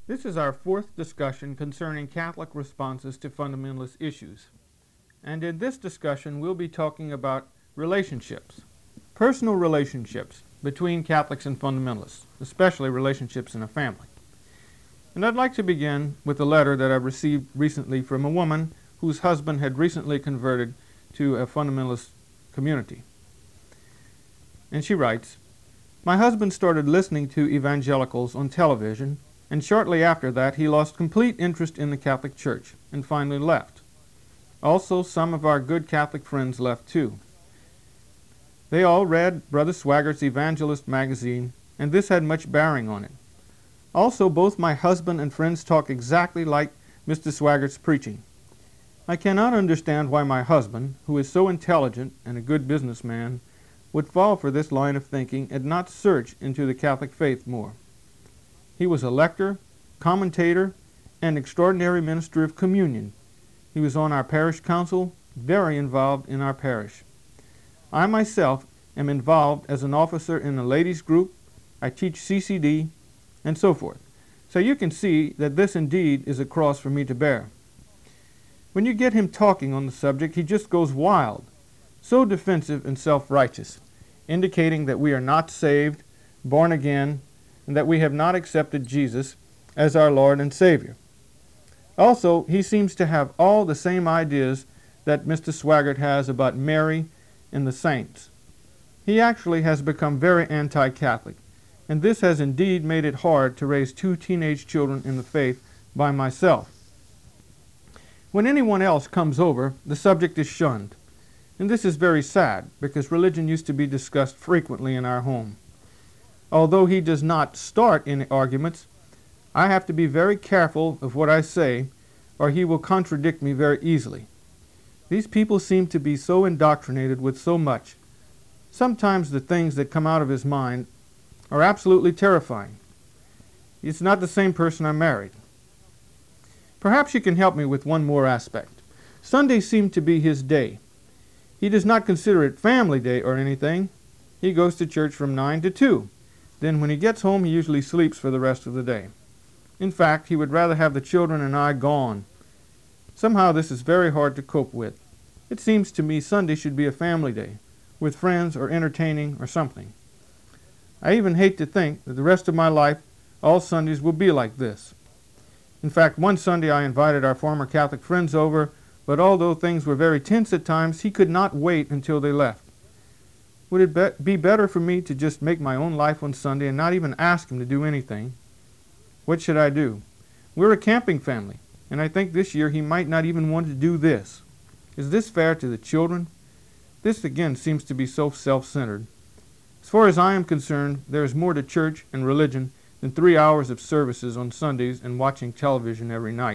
This is our fourth discussion concerning Catholic responses to fundamentalist issues. And in this discussion, we'll be talking about relationships, personal relationships between Catholics and fundamentalists, especially relationships in a family. And I'd like to begin with a letter that I received recently from a woman whose husband had recently converted to a fundamentalist community. And she writes, "My husband started listening to evangelicals on television, and shortly after that he lost complete interest in the Catholic Church and finally left. Also, some of our good Catholic friends left too. They all read Brother Swaggart's Evangelist magazine, and this had much bearing on it. Also, both my husband and friends talk exactly like Mr. Swaggart's preaching. I cannot understand why my husband, who is so intelligent and a good businessman, would fall for this line of thinking and not search into the Catholic faith more. He was a lector, commentator, and extraordinary minister of communion. He was on our parish council, very involved in our parish. I myself am involved as an officer in a ladies' group. I teach CCD, and so forth. So you can see that this indeed is a cross for me to bear. When you get him talking on the subject, he just goes wild, so defensive and self-righteous, indicating that we are not saved, born again, and that we have not accepted Jesus as our Lord and Savior. Also, he seems to have all the same ideas that Mr. Swaggart has about Mary and the saints. He actually has become very anti-Catholic, and this has indeed made it hard to raise two teenage children in the faith by myself. When anyone else comes over, the subject is shunned, and this is very sad because religion used to be discussed frequently in our home. Although he does not start any arguments, I have to be very careful of what I say, or he will contradict me very easily. These people seem to be so indoctrinated with so much. Sometimes the things that come out of his mind are absolutely terrifying. It's not the same person I married. Perhaps you can help me with one more aspect. Sunday seemed to be his day. He does not consider it family day or anything. He goes to church from 9 to 2. Then when he gets home, he usually sleeps for the rest of the day. In fact, he would rather have the children and I gone. Somehow this is very hard to cope with. It seems to me Sunday should be a family day, with friends or entertaining or something. I even hate to think that the rest of my life, all Sundays will be like this. In fact, one Sunday I invited our former Catholic friends over, but although things were very tense at times, he could not wait until they left. Would it be better for me to just make my own life on Sunday and not even ask him to do anything? What should I do? We're a camping family, and I think this year he might not even want to do this. Is this fair to the children? This again seems to be so self-centered. As far as I am concerned, there is more to church and religion than 3 hours of services on Sundays and watching television every night."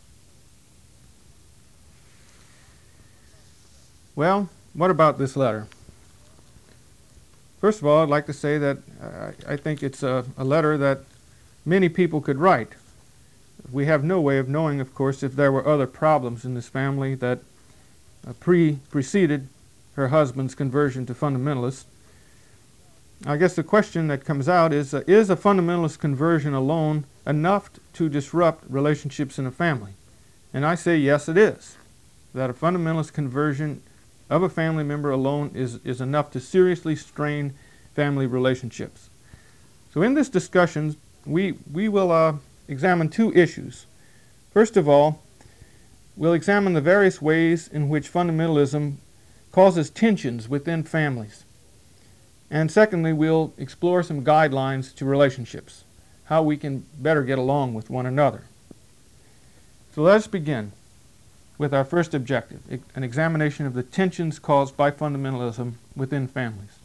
Well, what about this letter? First of all, I'd like to say that I think it's a letter that many people could write. We have no way of knowing, of course, if there were other problems in this family that preceded her husband's conversion to fundamentalists. I guess the question that comes out is a fundamentalist conversion alone enough to disrupt relationships in a family? And I say yes, it is. That a fundamentalist conversion of a family member alone is enough to seriously strain family relationships. So in this discussion, we will examine two issues. First of all, we'll examine the various ways in which fundamentalism causes tensions within families. And secondly, we'll explore some guidelines to relationships, how we can better get along with one another. So let's begin with our first objective, an examination of the tensions caused by fundamentalism within families.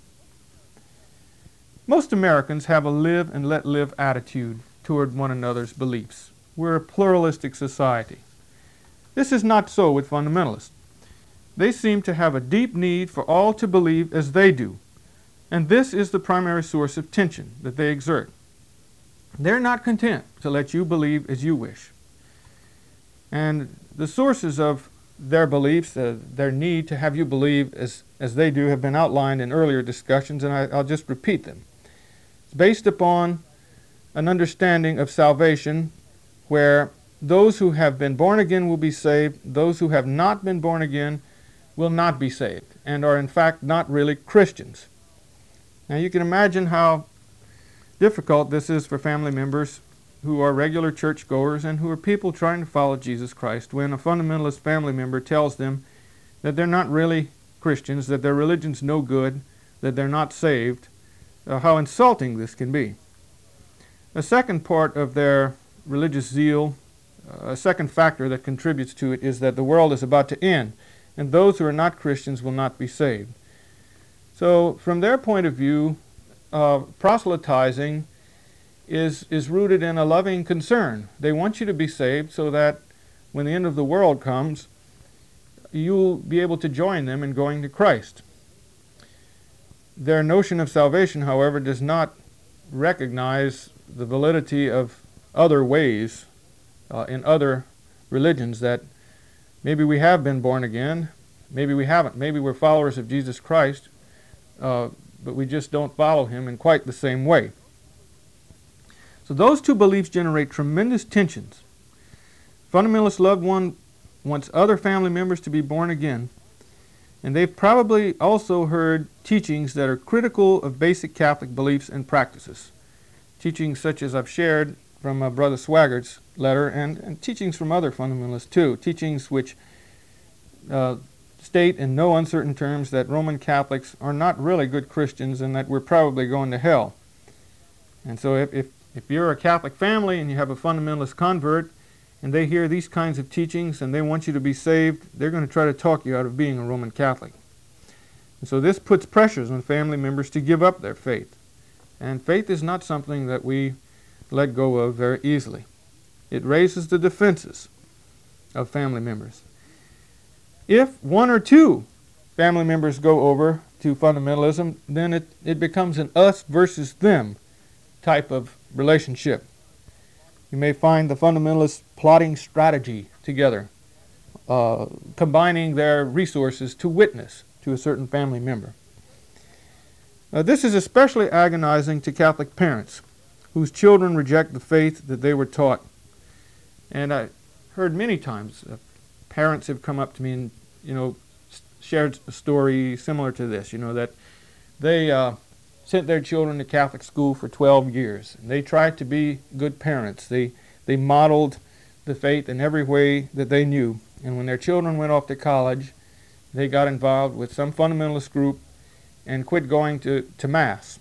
Most Americans have a live and let live attitude toward one another's beliefs. We're a pluralistic society. This is not so with fundamentalists. They seem to have a deep need for all to believe as they do, and this is the primary source of tension that they exert. They're not content to let you believe as you wish. And the sources of their beliefs, their need to have you believe as they do, have been outlined in earlier discussions, and I'll just repeat them. It's based upon an understanding of salvation where those who have been born again will be saved, those who have not been born again will not be saved, and are in fact not really Christians. Now you can imagine how difficult this is for family members who are regular churchgoers and who are people trying to follow Jesus Christ when a fundamentalist family member tells them that they're not really Christians, that their religion's no good, that they're not saved, how insulting this can be. A second part of their religious zeal, a second factor that contributes to it, is that the world is about to end, and those who are not Christians will not be saved. So from their point of view, proselytizing is rooted in a loving concern. They want you to be saved so that when the end of the world comes, you'll be able to join them in going to Christ. Their notion of salvation, however, does not recognize the validity of other ways in other religions, that maybe we have been born again, maybe we haven't, maybe we're followers of Jesus Christ, but we just don't follow him in quite the same way. So those two beliefs generate tremendous tensions. Fundamentalist loved one wants other family members to be born again, and they've probably also heard teachings that are critical of basic Catholic beliefs and practices. Teachings such as I've shared from Brother Swaggart's letter, and teachings from other fundamentalists too. Teachings which state in no uncertain terms that Roman Catholics are not really good Christians and that we're probably going to hell. And so if you're a Catholic family and you have a fundamentalist convert and they hear these kinds of teachings and they want you to be saved, they're going to try to talk you out of being a Roman Catholic. And so this puts pressures on family members to give up their faith. And faith is not something that we let go of very easily. It raises the defenses of family members. If one or two family members go over to fundamentalism, then it becomes an us versus them type of relationship. You may find the fundamentalists plotting strategy together, combining their resources to witness to a certain family member. This is especially agonizing to Catholic parents whose children reject the faith that they were taught. And I heard many times parents have come up to me and, shared a story similar to this, that they sent their children to Catholic school for 12 years. And they tried to be good parents. They modeled the faith in every way that they knew. And when their children went off to college, they got involved with some fundamentalist group and quit going to Mass.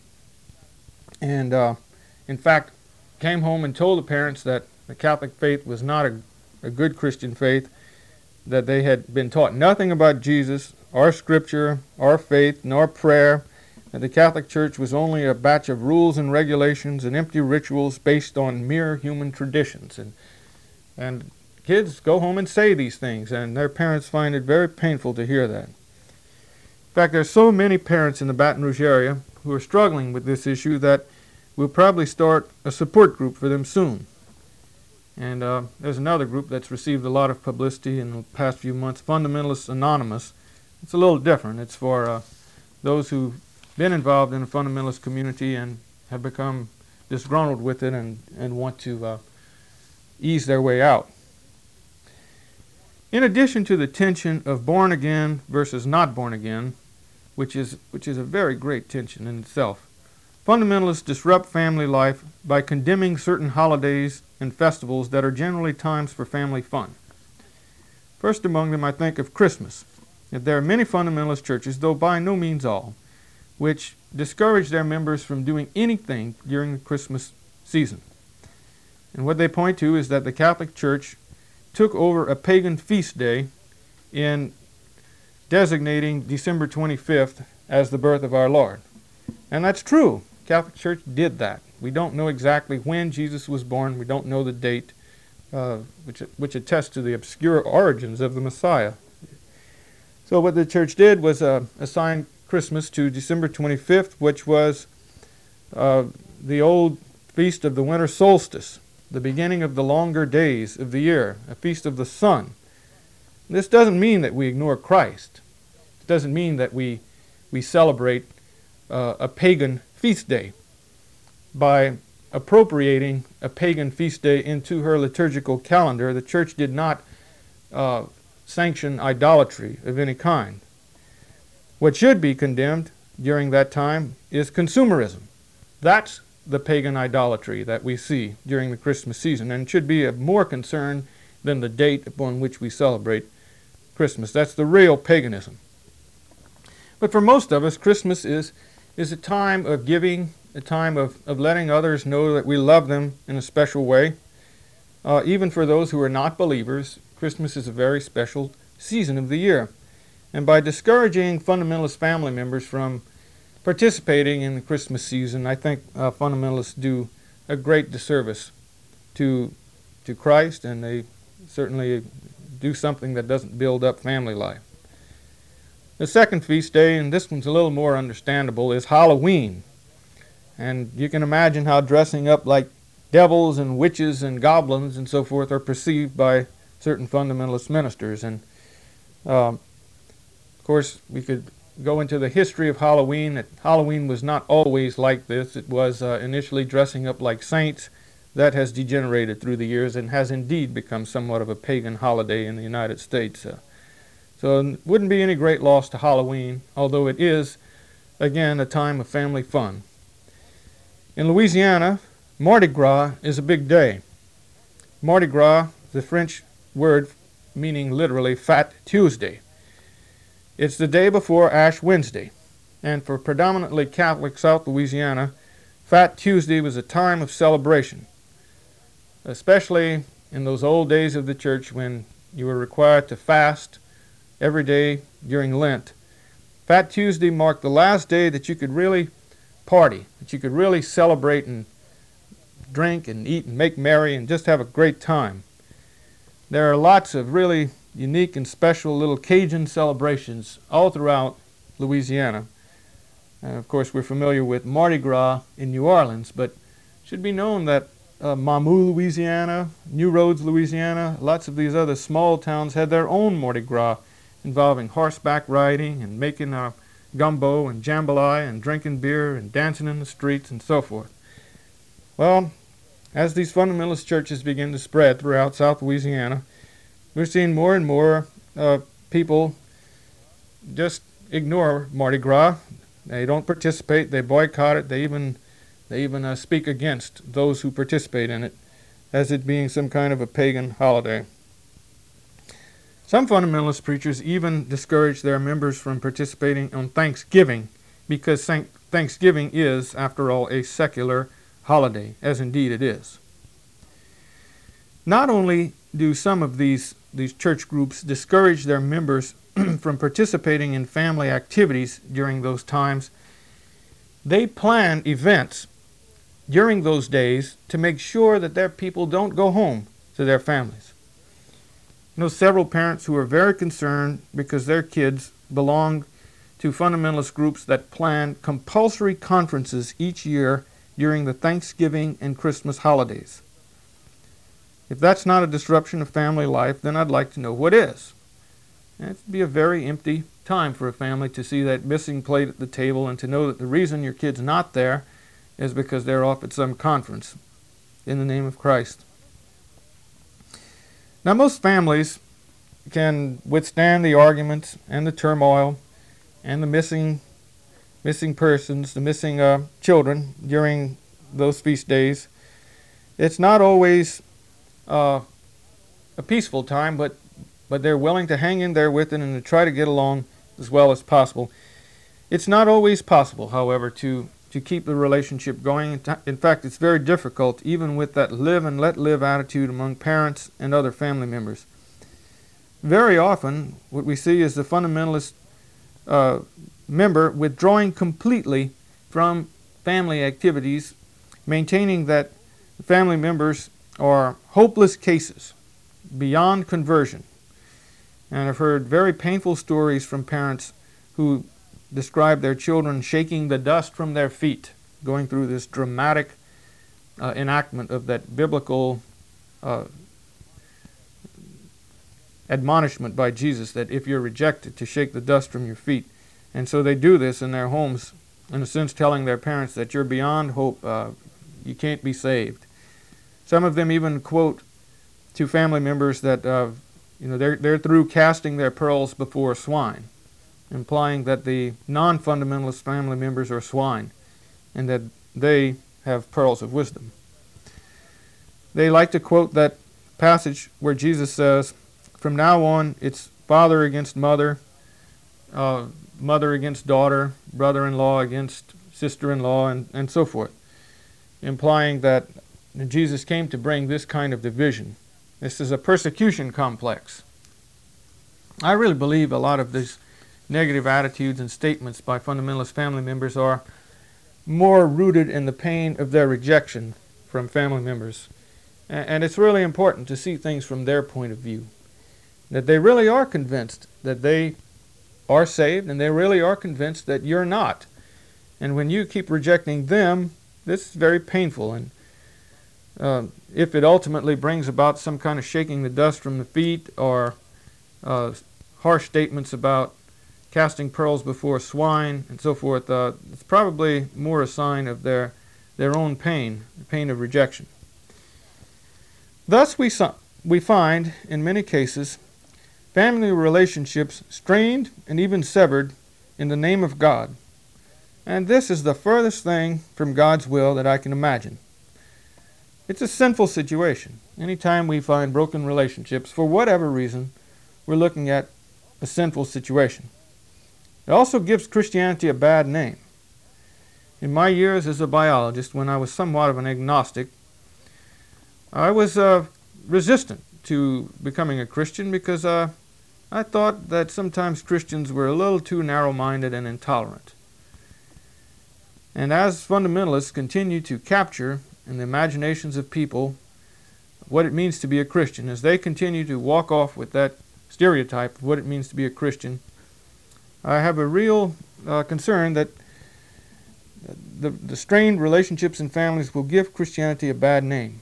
And in fact, came home and told the parents that the Catholic faith was not a good Christian faith, that they had been taught nothing about Jesus, or Scripture, or faith, nor prayer, that the Catholic Church was only a batch of rules and regulations and empty rituals based on mere human traditions. And kids go home and say these things, and their parents find it very painful to hear that. In fact, there's so many parents in the Baton Rouge area who are struggling with this issue that we'll probably start a support group for them soon. And there's another group that's received a lot of publicity in the past few months, Fundamentalists Anonymous. It's a little different. It's for those who've been involved in the fundamentalist community and have become disgruntled with it and want to ease their way out. In addition to the tension of born again versus not born again, which is a very great tension in itself, fundamentalists disrupt family life by condemning certain holidays and festivals that are generally times for family fun. First among them, I think of Christmas. There are many fundamentalist churches, though by no means all, which discourage their members from doing anything during the Christmas season. And what they point to is that the Catholic Church took over a pagan feast day in designating December 25th as the birth of our Lord. And that's true. The Catholic Church did that. We don't know exactly when Jesus was born. We don't know the date, which attests to the obscure origins of the Messiah. So what the church did was assign Christmas to December 25th, which was the old feast of the winter solstice, the beginning of the longer days of the year, a feast of the sun. This doesn't mean that we ignore Christ. It doesn't mean that we celebrate a pagan feast day by appropriating a pagan feast day into her liturgical calendar. The church did not sanction idolatry of any kind. What should be condemned during that time is consumerism. That's the pagan idolatry that we see during the Christmas season, and should be of more concern than the date upon which we celebrate Christmas. That's the real paganism. But for most of us, Christmas is a time of giving, a time of letting others know that we love them in a special way. Even for those who are not believers, Christmas is a very special season of the year. And by discouraging fundamentalist family members from participating in the Christmas season, I think fundamentalists do a great disservice to Christ, and they certainly do something that doesn't build up family life. The second feast day, and this one's a little more understandable, is Halloween. And you can imagine how dressing up like devils and witches and goblins and so forth are perceived by certain fundamentalist ministers. And of course, we could go into the history of Halloween. That Halloween was not always like this. It was initially dressing up like saints. That has degenerated through the years and has indeed become somewhat of a pagan holiday in the United States. So it wouldn't be any great loss to Halloween, although it is, again, a time of family fun. In Louisiana, Mardi Gras is a big day. Mardi Gras, the French word meaning literally Fat Tuesday. It's the day before Ash Wednesday, and for predominantly Catholic South Louisiana, Fat Tuesday was a time of celebration, especially in those old days of the church when you were required to fast every day during Lent. Fat Tuesday marked the last day that you could really party, that you could really celebrate and drink and eat and make merry and just have a great time. There are lots of really unique and special little Cajun celebrations all throughout Louisiana. And of course, we're familiar with Mardi Gras in New Orleans, but it should be known that Mamou, Louisiana, New Roads, Louisiana, lots of these other small towns had their own Mardi Gras involving horseback riding and making gumbo and jambalaya and drinking beer and dancing in the streets and so forth. Well, as these fundamentalist churches begin to spread throughout South Louisiana, we're seeing more and more people just ignore Mardi Gras. They don't participate, they boycott it, they even speak against those who participate in it as it being some kind of a pagan holiday. Some fundamentalist preachers even discourage their members from participating on Thanksgiving because Thanksgiving is, after all, a secular holiday, as indeed it is. Not only do some of these church groups discourage their members from participating in family activities during those times, they plan events during those days to make sure that their people don't go home to their families. I know several parents who are very concerned because their kids belong to fundamentalist groups that plan compulsory conferences each year during the Thanksgiving and Christmas holidays. If that's not a disruption of family life, then I'd like to know what is. And it'd be a very empty time for a family to see that missing plate at the table and to know that the reason your kid's not there is because they're off at some conference in the name of Christ. Now, most families can withstand the arguments and the turmoil and the missing persons, the missing children during those feast days. It's not always a peaceful time, but they're willing to hang in there with it and to try to get along as well as possible. It's not always possible, however, to keep the relationship going. In fact, it's very difficult, even with that live and let live attitude among parents and other family members. Very often, what we see is the fundamentalist member withdrawing completely from family activities, maintaining that family members are hopeless cases beyond conversion. And I've heard very painful stories from parents who describe their children shaking the dust from their feet, going through this dramatic enactment of that biblical admonishment by Jesus that if you're rejected, to shake the dust from your feet. And so they do this in their homes, in a sense telling their parents that you're beyond hope, you can't be saved. Some of them even quote to family members that they're through casting their pearls before swine, implying that the non-fundamentalist family members are swine and that they have pearls of wisdom. They like to quote that passage where Jesus says, from now on it's father against mother, mother against daughter, brother-in-law against sister-in-law, and so forth, implying that Jesus came to bring this kind of division. This is a persecution complex. I really believe a lot of these negative attitudes and statements by fundamentalist family members are more rooted in the pain of their rejection from family members. And it's really important to see things from their point of view, that they really are convinced that they are saved, and they really are convinced that you're not. And when you keep rejecting them, this is very painful. And if it ultimately brings about some kind of shaking the dust from the feet or harsh statements about casting pearls before swine and so forth, it's probably more a sign of their own pain, the pain of rejection. Thus we find, in many cases, family relationships strained and even severed in the name of God. And this is the furthest thing from God's will that I can imagine. It's a sinful situation. Anytime we find broken relationships, for whatever reason, we're looking at a sinful situation. It also gives Christianity a bad name. In my years as a biologist, when I was somewhat of an agnostic, I was resistant to becoming a Christian because I thought that sometimes Christians were a little too narrow-minded and intolerant. And as fundamentalists continue to capture in the imaginations of people what it means to be a Christian, as they continue to walk off with that stereotype of what it means to be a Christian, I have a real concern that the strained relationships in families will give Christianity a bad name.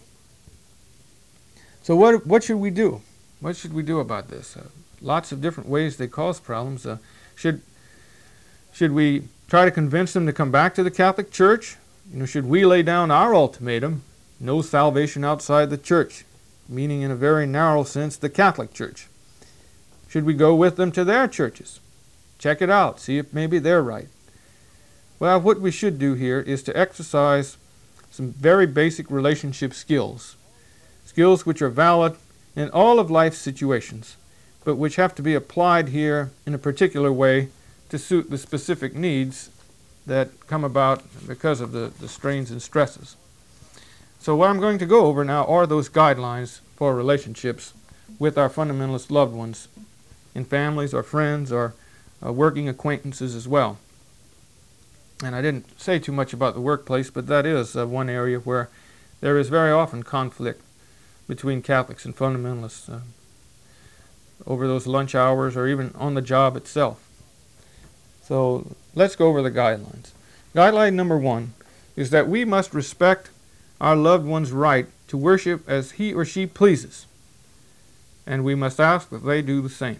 So what should we do? What should we do about this? Lots of different ways they cause problems. Should we try to convince them to come back to the Catholic Church? Should we lay down our ultimatum, no salvation outside the Church, meaning in a very narrow sense the Catholic Church? Should we go with them to their churches? Check it out, see if maybe they're right. Well, what we should do here is to exercise some very basic relationship skills. Skills which are valid in all of life's situations, but which have to be applied here in a particular way to suit the specific needs that come about because of the strains and stresses. So what I'm going to go over now are those guidelines for relationships with our fundamentalist loved ones in families or friends or working acquaintances as well. And I didn't say too much about the workplace, but that is one area where there is very often conflict between Catholics and fundamentalists over those lunch hours or even on the job itself. So let's go over the guidelines. Guideline number 1 is that we must respect our loved one's right to worship as he or she pleases, and we must ask that they do the same.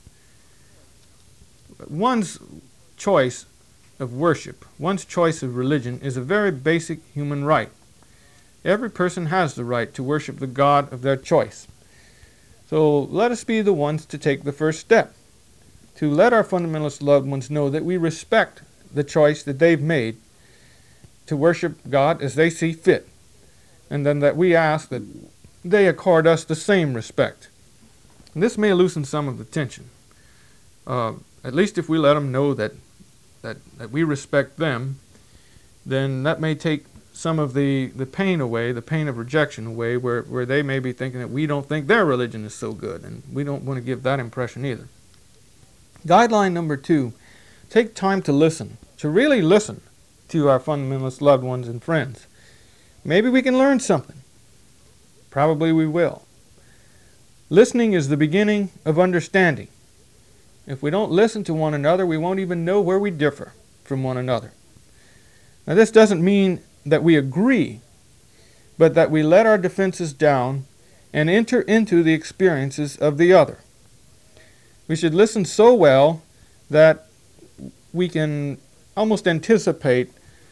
One's choice of worship, one's choice of religion, is a very basic human right. Every person has the right to worship the God of their choice. So let us be the ones to take the first step, to let our fundamentalist loved ones know that we respect the choice that they've made to worship God as they see fit, and then that we ask that they accord us the same respect. And this may loosen some of the tension, at least if we let them know that we respect them. Then that may take some of the pain away, the pain of rejection away, where they may be thinking that we don't think their religion is so good, and we don't want to give that impression either. Guideline number 2, take time to listen, to really listen to our fundamentalist loved ones and friends. Maybe we can learn something. Probably we will. Listening is the beginning of understanding. If we don't listen to one another, we won't even know where we differ from one another. Now, this doesn't mean that we agree, but that we let our defenses down and enter into the experiences of the other. We should listen so well that we can almost anticipate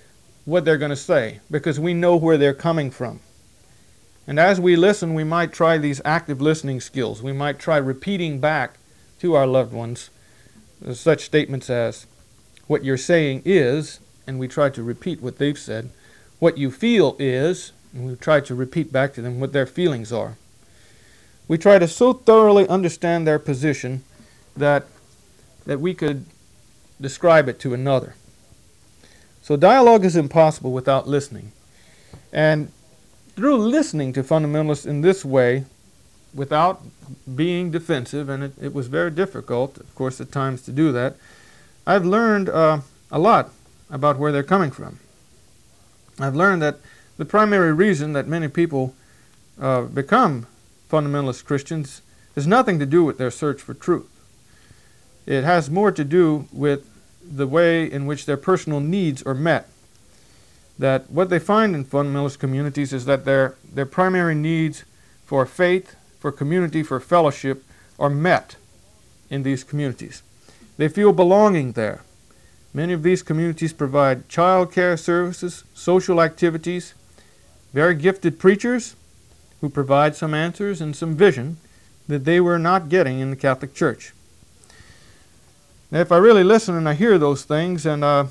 what they're going to say because we know where they're coming from. And as we listen, we might try these active listening skills. We might try repeating back to our loved ones such statements as, "What you're saying is," and we try to repeat what they've said. "What you feel is," and we try to repeat back to them what their feelings are. We try to so thoroughly understand their position that we could describe it to another. So dialogue is impossible without listening. And through listening to fundamentalists in this way, without being defensive, and it was very difficult, of course, at times to do that, I've learned a lot about where they're coming from. I've learned that the primary reason that many people become fundamentalist Christians has nothing to do with their search for truth. It has more to do with the way in which their personal needs are met. That what they find in fundamentalist communities is that their primary needs for faith, for community, for fellowship are met in these communities. They feel belonging there. Many of these communities provide child care services, social activities, very gifted preachers who provide some answers and some vision that they were not getting in the Catholic Church. Now, if I really listen and I hear those things and I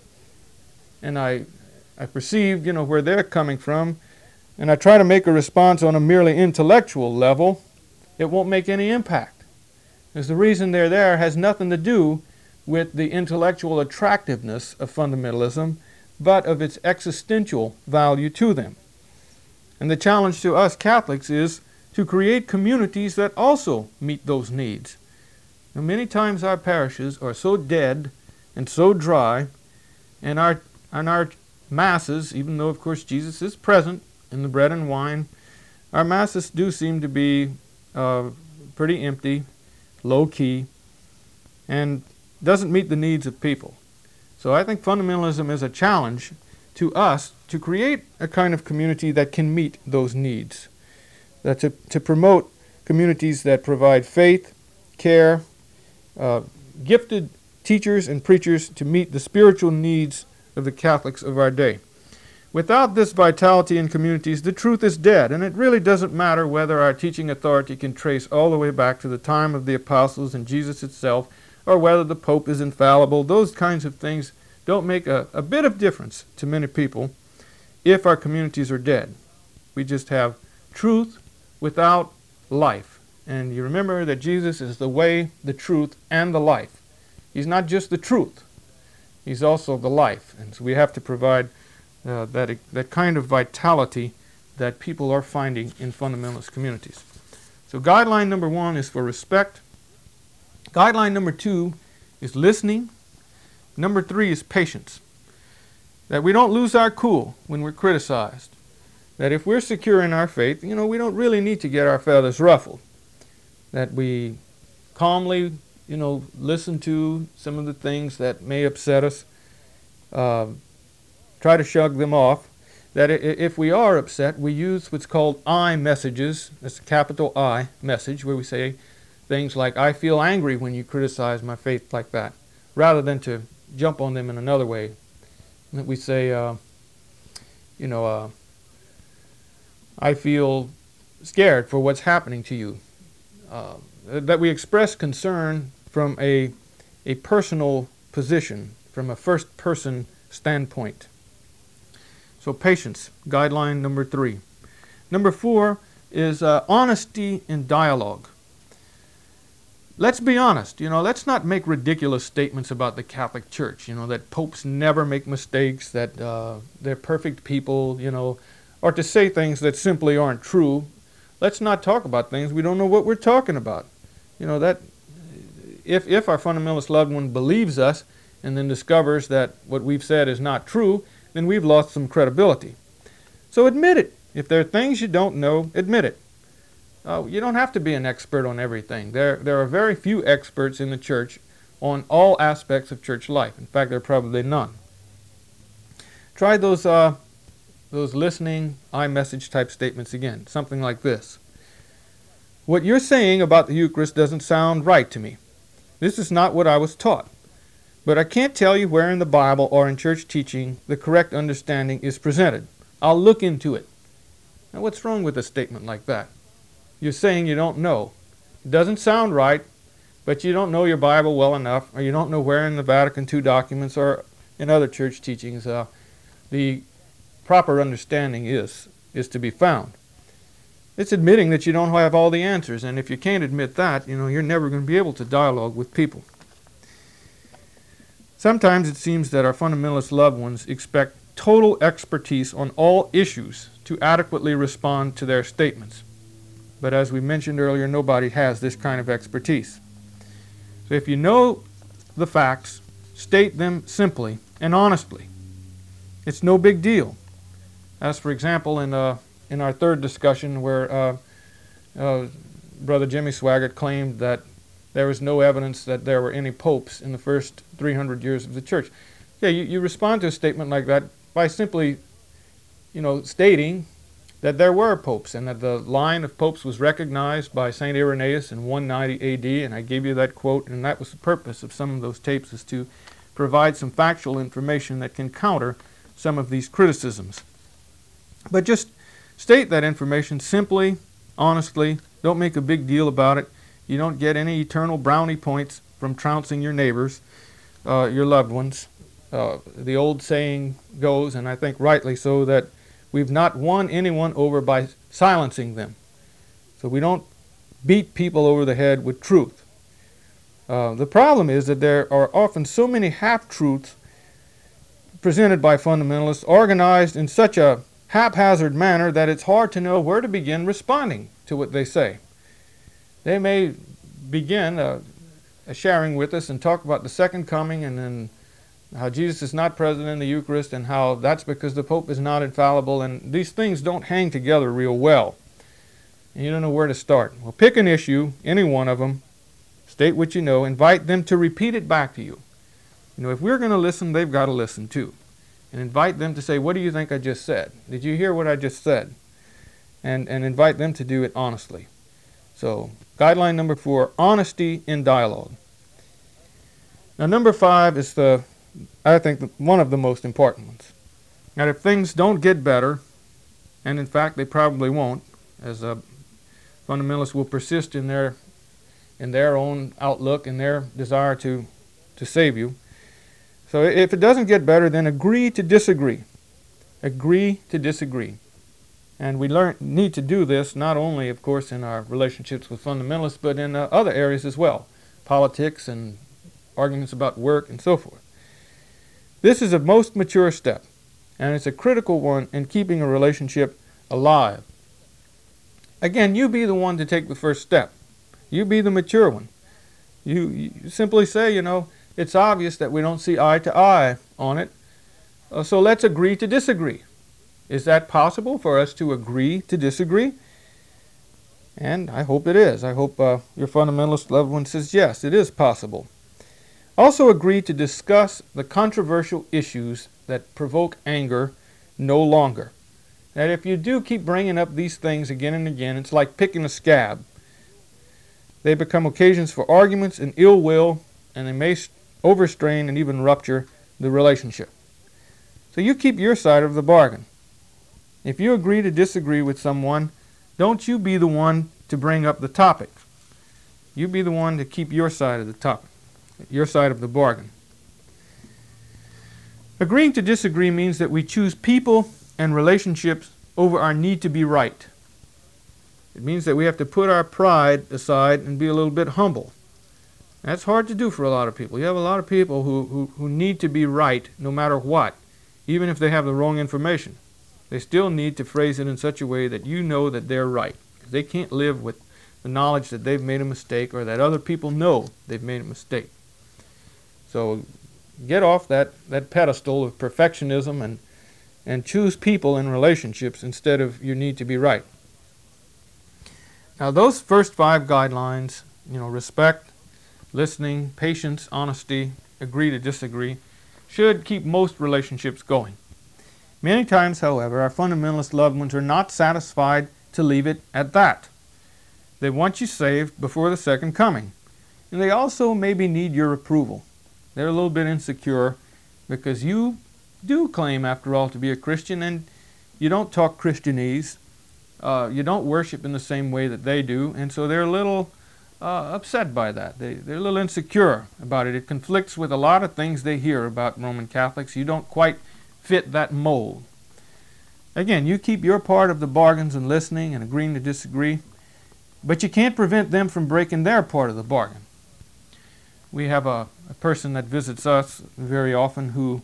perceive, where they're coming from, and I try to make a response on a merely intellectual level, it won't make any impact. Because the reason they're there has nothing to do with the intellectual attractiveness of fundamentalism, but of its existential value to them. And the challenge to us Catholics is to create communities that also meet those needs. Now, many times our parishes are so dead and so dry, and our Masses, even though, of course, Jesus is present in the bread and wine, our Masses do seem to be pretty empty, low-key, and doesn't meet the needs of people. So I think fundamentalism is a challenge to us to create a kind of community that can meet those needs, that to promote communities that provide faith, care, gifted teachers and preachers to meet the spiritual needs of the Catholics of our day. Without this vitality in communities, the truth is dead, and it really doesn't matter whether our teaching authority can trace all the way back to the time of the apostles and Jesus itself, or whether the Pope is infallible. Those kinds of things don't make a bit of difference to many people if our communities are dead. We just have truth without life. And you remember that Jesus is the way, the truth, and the life. He's not just the truth. He's also the life. And so we have to provide that kind of vitality that people are finding in fundamentalist communities. So guideline number 1 is for respect. Guideline number 2 is listening. Number 3 is patience. That we don't lose our cool when we're criticized. That if we're secure in our faith, we don't really need to get our feathers ruffled. That we calmly, listen to some of the things that may upset us. Try to shrug them off. That if we are upset, we use what's called I messages. That's a capital I message, where we say things like, "I feel angry when you criticize my faith like that," rather than to jump on them in another way. That we say, "I feel scared for what's happening to you." That we express concern from a personal position, from a first-person standpoint. So patience, guideline number 3. Number 4 is honesty in dialogue. Let's be honest. Let's not make ridiculous statements about the Catholic Church. That popes never make mistakes, that they're perfect people, or to say things that simply aren't true. Let's not talk about things we don't know what we're talking about. That if our fundamentalist loved one believes us and then discovers that what we've said is not true, then we've lost some credibility. So admit it. If there are things you don't know, admit it. You don't have to be an expert on everything. There are very few experts in the church on all aspects of church life. In fact, there are probably none. Try those listening iMessage type statements again. Something like this. "What you're saying about the Eucharist doesn't sound right to me. This is not what I was taught. but I can't tell you where in the Bible or in church teaching the correct understanding is presented. I'll look into it. Now, what's wrong with a statement like that? You're saying you don't know. It doesn't sound right, but you don't know your Bible well enough, or you don't know where in the Vatican II documents or in other church teachings the proper understanding is to be found. It's admitting that you don't have all the answers, and if you can't admit that, you're never going to be able to dialogue with people. Sometimes it seems that our fundamentalist loved ones expect total expertise on all issues to adequately respond to their statements. But as we mentioned earlier, nobody has this kind of expertise. So if you know the facts, state them simply and honestly. It's no big deal. As for example, in our third discussion where Brother Jimmy Swaggart claimed that there was no evidence that there were any popes in the first 300 years of the church. Yeah, you respond to a statement like that by simply, stating that there were popes and that the line of popes was recognized by St. Irenaeus in 190 AD, and I gave you that quote, and that was the purpose of some of those tapes, is to provide some factual information that can counter some of these criticisms. But just state that information simply, honestly. Don't make a big deal about it. You don't get any eternal brownie points from trouncing your neighbors, your loved ones. The old saying goes, and I think rightly so, that we've not won anyone over by silencing them. So we don't beat people over the head with truth. The problem is that there are often so many half-truths presented by fundamentalists, organized in such a haphazard manner that it's hard to know where to begin responding to what they say. They may begin sharing with us and talk about the second coming, and then how Jesus is not present in the Eucharist, and how that's because the Pope is not infallible, and these things don't hang together real well. And you don't know where to start. Well, pick an issue, any one of them, state what you know, invite them to repeat it back to you. If we're going to listen, they've got to listen too. And invite them to say, what do you think I just said? Did you hear what I just said? And invite them to do it honestly. So, guideline number 4, honesty in dialogue. Now, number 5 is I think one of the most important ones. Now, if things don't get better, and in fact they probably won't, as fundamentalists will persist in their own outlook and their desire to save you. So if it doesn't get better, then agree to disagree. Agree to disagree. And we need to do this not only, of course, in our relationships with fundamentalists, but in other areas as well. Politics and arguments about work and so forth. This is a most mature step, and it's a critical one in keeping a relationship alive. Again, you be the one to take the first step. You be the mature one. You simply say, it's obvious that we don't see eye to eye on it, so let's agree to disagree. Is that possible for us to agree to disagree? And I hope it is. I hope your fundamentalist loved one says, yes, it is possible. Also agree to discuss the controversial issues that provoke anger no longer. That if you do keep bringing up these things again and again, it's like picking a scab. They become occasions for arguments and ill will, and they may overstrain and even rupture the relationship. So you keep your side of the bargain. If you agree to disagree with someone, don't you be the one to bring up the topic. You be the one to keep your side of the topic, your side of the bargain. Agreeing to disagree means that we choose people and relationships over our need to be right. It means that we have to put our pride aside and be a little bit humble. That's hard to do for a lot of people. You have a lot of people who need to be right no matter what, even if they have the wrong information. They still need to phrase it in such a way that you know that they're right. They can't live with the knowledge that they've made a mistake or that other people know they've made a mistake. So get off that pedestal of perfectionism and choose people and relationships instead of your need to be right. Now those first 5 guidelines, respect, listening, patience, honesty, agree to disagree, should keep most relationships going. Many times, however, our fundamentalist loved ones are not satisfied to leave it at that. They want you saved before the second coming, and they also maybe need your approval. They're a little bit insecure because you do claim, after all, to be a Christian, and you don't talk Christianese. You don't worship in the same way that they do, and so they're a little upset by that. They're a little insecure about it. It conflicts with a lot of things they hear about Roman Catholics. You don't quite fit that mold. Again, you keep your part of the bargains and listening and agreeing to disagree, but you can't prevent them from breaking their part of the bargain. We have a person that visits us very often who,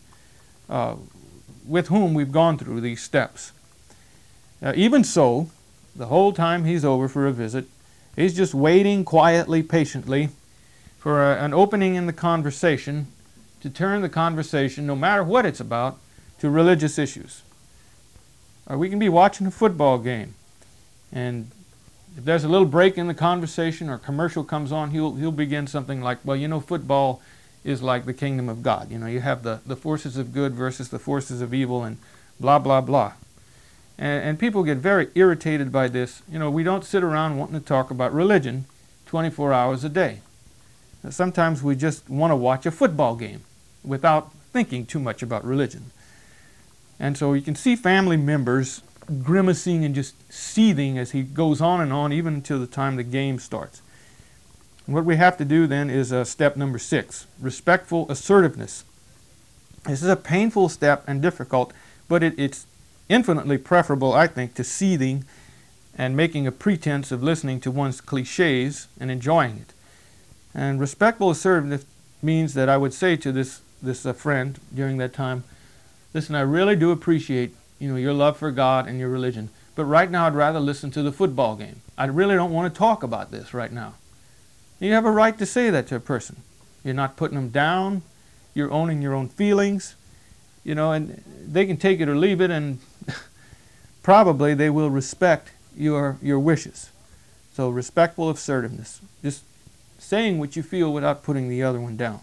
with whom we've gone through these steps. Even so, the whole time he's over for a visit, he's just waiting quietly, patiently, for an opening in the conversation to turn the conversation, no matter what it's about, to religious issues. Or we can be watching a football game, and if there's a little break in the conversation or a commercial comes on, he'll begin something like, well, you know, football is like the kingdom of God. You know, you have the forces of good versus the forces of evil, and blah, blah, blah. And people get very irritated by this. You know, we don't sit around wanting to talk about religion 24 hours a day. Sometimes we just want to watch a football game without thinking too much about religion. And so you can see family members grimacing and just seething as he goes on and on, even until the time the game starts. And what we have to do then is step number 6, respectful assertiveness. This is a painful step and difficult, but it's infinitely preferable, I think, to seething and making a pretense of listening to one's cliches and enjoying it. And respectful assertiveness means that I would say to this friend during that time, listen, I really do appreciate, you know, your love for God and your religion, but right now I'd rather listen to the football game. I really don't want to talk about this right now. You have a right to say that to a person. You're not putting them down. You're owning your own feelings. You know, and they can take it or leave it, and probably they will respect your wishes. So respectful assertiveness. Just saying what you feel without putting the other one down.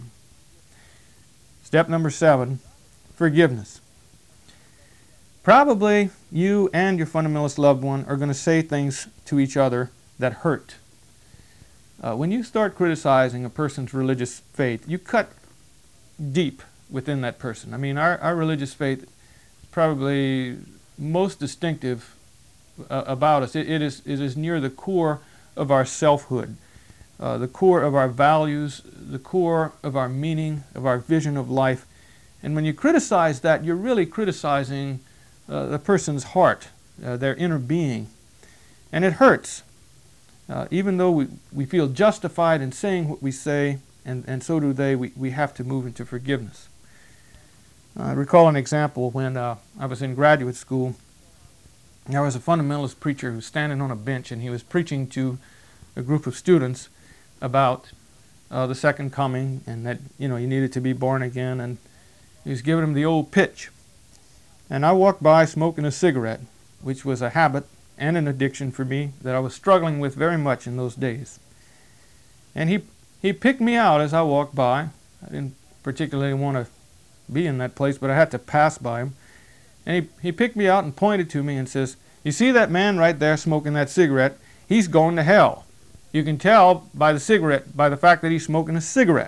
Step number 7, forgiveness. Probably you and your fundamentalist loved one are going to say things to each other that hurt. When you start criticizing a person's religious faith, you cut deep within that person. I mean, our religious faith is probably most distinctive about us. It is near the core of our selfhood, the core of our values, the core of our meaning, of our vision of life. And when you criticize that, you're really criticizing the person's heart, their inner being. And it hurts. Even though we feel justified in saying what we say, and so do they, we have to move into forgiveness. I recall an example when I was in graduate school. There was a fundamentalist preacher who was standing on a bench, and he was preaching to a group of students about the second coming, and that, you know, you needed to be born again, and he was giving them the old pitch. And I walked by smoking a cigarette, which was a habit and an addiction for me that I was struggling with very much in those days. And he picked me out as I walked by. I didn't particularly want to be in that place, but I had to pass by him. And he picked me out and pointed to me and says, "You see that man right there smoking that cigarette? He's going to hell. You can tell by the cigarette, by the fact that he's smoking a cigarette."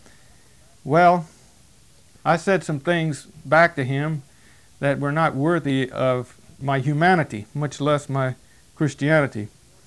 Well, I said some things back to him that were not worthy of my humanity, much less my Christianity.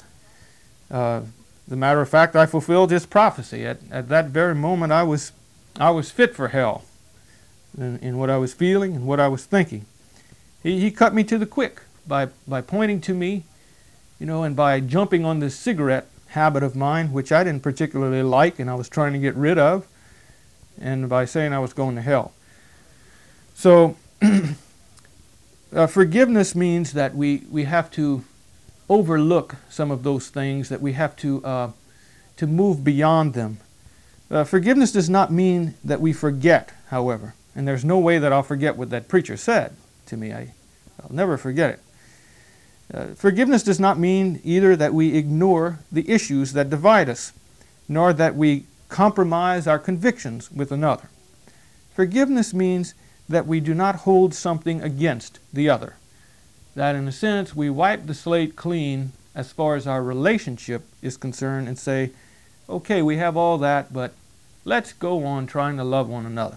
The matter of fact, I fulfilled his prophecy. At that very moment, I was fit for hell in what I was feeling and what I was thinking. He cut me to the quick by pointing to me, you know, and by jumping on this cigarette habit of mine, which I didn't particularly like and I was trying to get rid of, and by saying I was going to hell. So forgiveness means that we have to overlook some of those things, that we have to move beyond them. Forgiveness does not mean that we forget, however, and there's no way that I'll forget what that preacher said to me. I'll never forget it. Forgiveness does not mean either that we ignore the issues that divide us, nor that we compromise our convictions with another. Forgiveness means that we do not hold something against the other. That in a sense we wipe the slate clean as far as our relationship is concerned and say, okay, we have all that, but let's go on trying to love one another.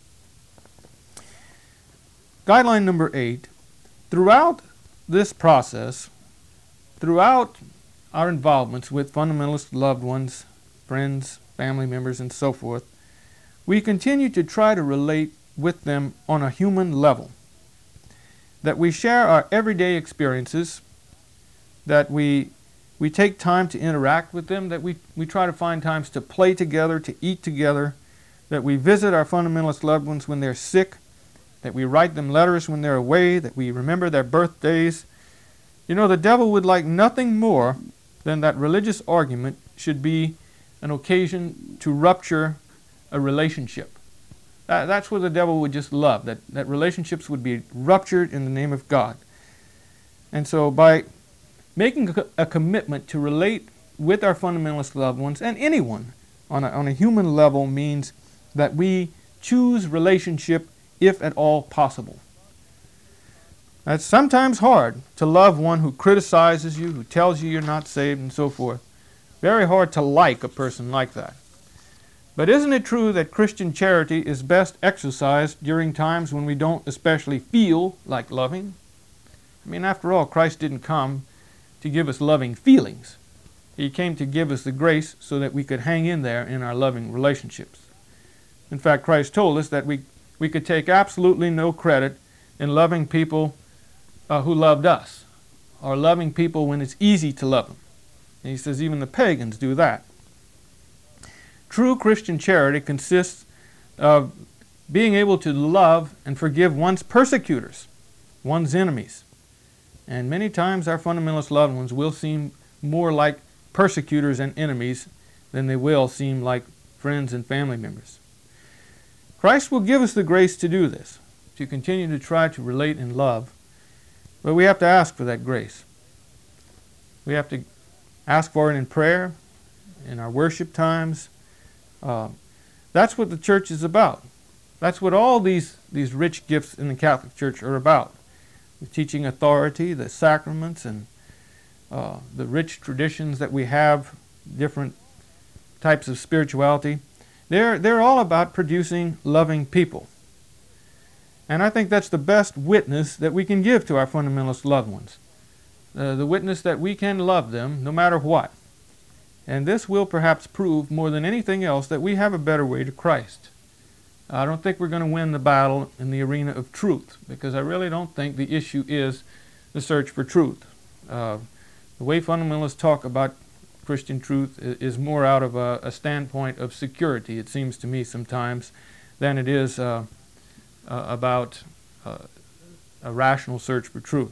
Guideline number 8, throughout this process, throughout our involvements with fundamentalist loved ones, friends, family members, and so forth, we continue to try to relate with them on a human level. That we share our everyday experiences, that we take time to interact with them, that we try to find times to play together, to eat together, that we visit our fundamentalist loved ones when they're sick, that we write them letters when they're away, that we remember their birthdays. You know, the devil would like nothing more than that religious argument should be an occasion to rupture a relationship. That's what the devil would just love, that relationships would be ruptured in the name of God. And so by making a commitment to relate with our fundamentalist loved ones and anyone on a human level means that we choose relationship if at all possible. It's sometimes hard to love one who criticizes you, who tells you you're not saved, and so forth. Very hard to like a person like that. But isn't it true that Christian charity is best exercised during times when we don't especially feel like loving? I mean, after all, Christ didn't come to give us loving feelings. He came to give us the grace so that we could hang in there in our loving relationships. In fact, Christ told us that we could take absolutely no credit in loving people who loved us, or loving people when it's easy to love them. And he says even the pagans do that. True Christian charity consists of being able to love and forgive one's persecutors, one's enemies. And many times our fundamentalist loved ones will seem more like persecutors and enemies than they will seem like friends and family members. Christ will give us the grace to do this, to continue to try to relate in love, but we have to ask for that grace. We have to ask for it in prayer, in our worship times. That's what the church is about. That's what all these rich gifts in the Catholic Church are about. The teaching authority, the sacraments, and the rich traditions that we have, different types of spirituality. They're all about producing loving people. And I think that's the best witness that we can give to our fundamentalist loved ones. The witness that we can love them no matter what. And this will perhaps prove more than anything else that we have a better way to Christ. I don't think we're going to win the battle in the arena of truth, because I really don't think the issue is the search for truth. The way fundamentalists talk about Christian truth is more out of a standpoint of security, it seems to me sometimes, than it is about a rational search for truth.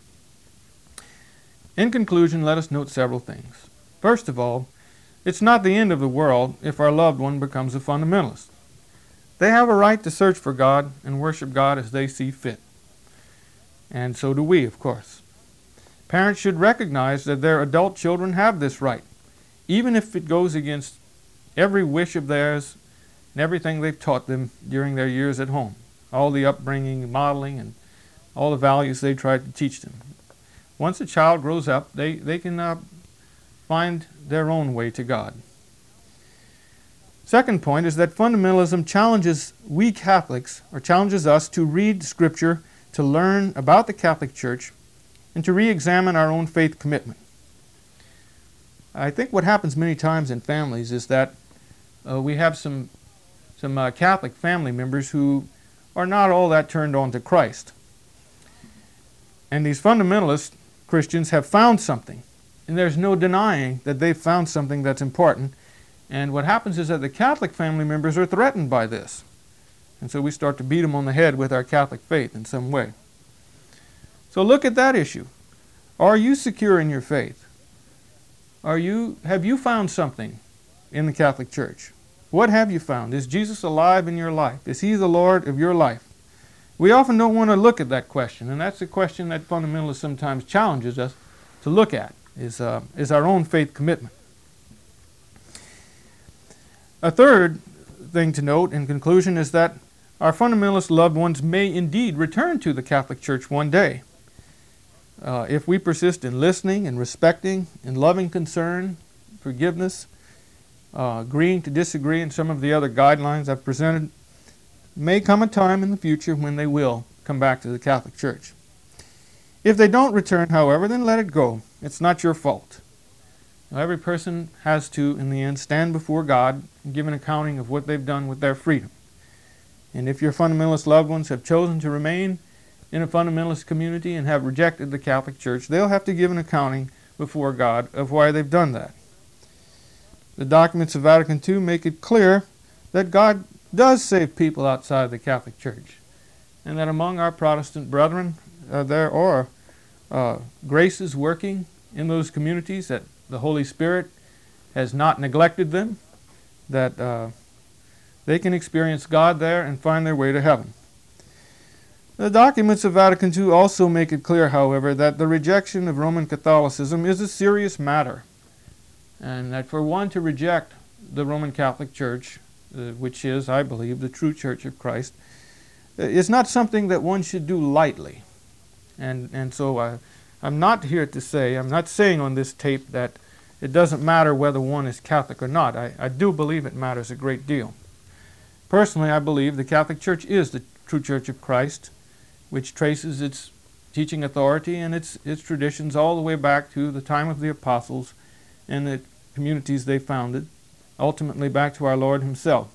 In conclusion, let us note several things. First of all, it's not the end of the world if our loved one becomes a fundamentalist. They have a right to search for God and worship God as they see fit. And so do we, of course. Parents should recognize that their adult children have this right, even if it goes against every wish of theirs and everything they've taught them during their years at home, all the upbringing, modeling, and all the values they tried to teach them. Once a child grows up, they can find their own way to God. Second point is that fundamentalism challenges we Catholics, or challenges us to read Scripture, to learn about the Catholic Church, and to re-examine our own faith commitment. I think what happens many times in families is that we have some Catholic family members who are not all that turned on to Christ. And these fundamentalist Christians have found something, and there's no denying that they've found something that's important. And what happens is that the Catholic family members are threatened by this. And so we start to beat them on the head with our Catholic faith in some way. So look at that issue. Are you secure in your faith? Have you found something in the Catholic Church? What have you found? Is Jesus alive in your life? Is He the Lord of your life? We often don't want to look at that question, and that's a question that fundamentalists sometimes challenges us to look at, is our own faith commitment. A third thing to note in conclusion is that our fundamentalist loved ones may indeed return to the Catholic Church one day. If we persist in listening and respecting and loving concern, forgiveness, agreeing to disagree in some of the other guidelines I've presented, may come a time in the future when they will come back to the Catholic Church. If they don't return, however, then let it go. It's not your fault. Now, every person has to, in the end, stand before God and give an accounting of what they've done with their freedom. And if your fundamentalist loved ones have chosen to remain in a fundamentalist community and have rejected the Catholic Church, they'll have to give an accounting before God of why they've done that. The documents of Vatican II make it clear that God does save people outside the Catholic Church, and that among our Protestant brethren there are graces working in those communities, that the Holy Spirit has not neglected them, that they can experience God there and find their way to heaven. The documents of Vatican II also make it clear, however, that the rejection of Roman Catholicism is a serious matter, and that for one to reject the Roman Catholic Church, which is, I believe, the true Church of Christ, is not something that one should do lightly. And so I'm not here to say, I'm not saying on this tape that it doesn't matter whether one is Catholic or not. I do believe it matters a great deal. Personally, I believe the Catholic Church is the true Church of Christ, which traces its teaching authority and its traditions all the way back to the time of the apostles and the communities they founded, ultimately back to our Lord himself.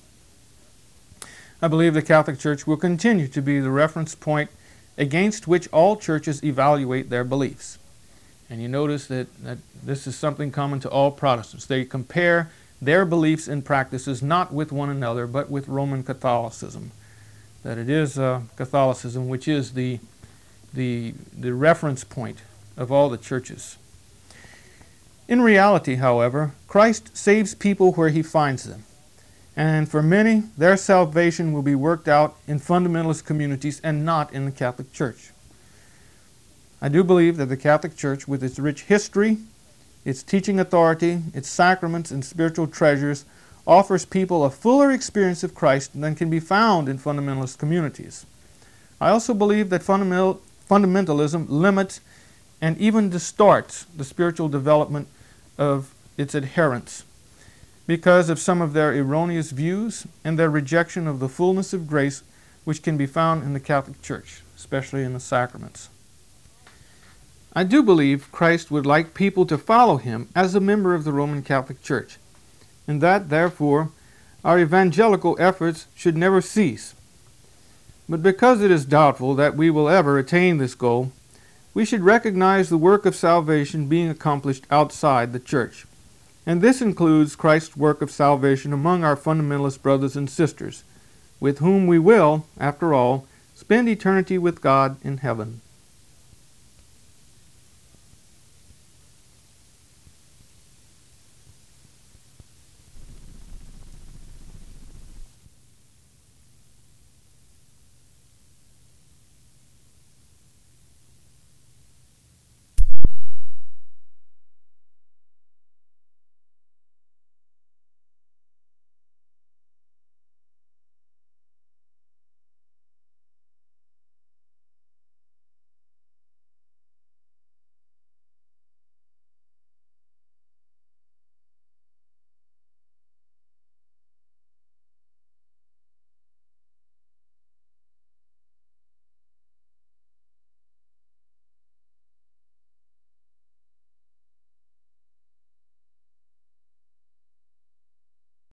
I believe the Catholic Church will continue to be the reference point against which all churches evaluate their beliefs. And you notice that this is something common to all Protestants. They compare their beliefs and practices not with one another, but with Roman Catholicism. That it is Catholicism which is the reference point of all the churches. In reality, however, Christ saves people where he finds them. And for many, their salvation will be worked out in fundamentalist communities and not in the Catholic Church. I do believe that the Catholic Church, with its rich history, its teaching authority, its sacraments and spiritual treasures, offers people a fuller experience of Christ than can be found in fundamentalist communities. I also believe that fundamentalism limits and even distorts the spiritual development of its adherents because of some of their erroneous views and their rejection of the fullness of grace which can be found in the Catholic Church, especially in the sacraments. I do believe Christ would like people to follow him as a member of the Roman Catholic Church, and that, therefore, our evangelical efforts should never cease. But because it is doubtful that we will ever attain this goal, we should recognize the work of salvation being accomplished outside the Church. And this includes Christ's work of salvation among our fundamentalist brothers and sisters, with whom we will, after all, spend eternity with God in heaven.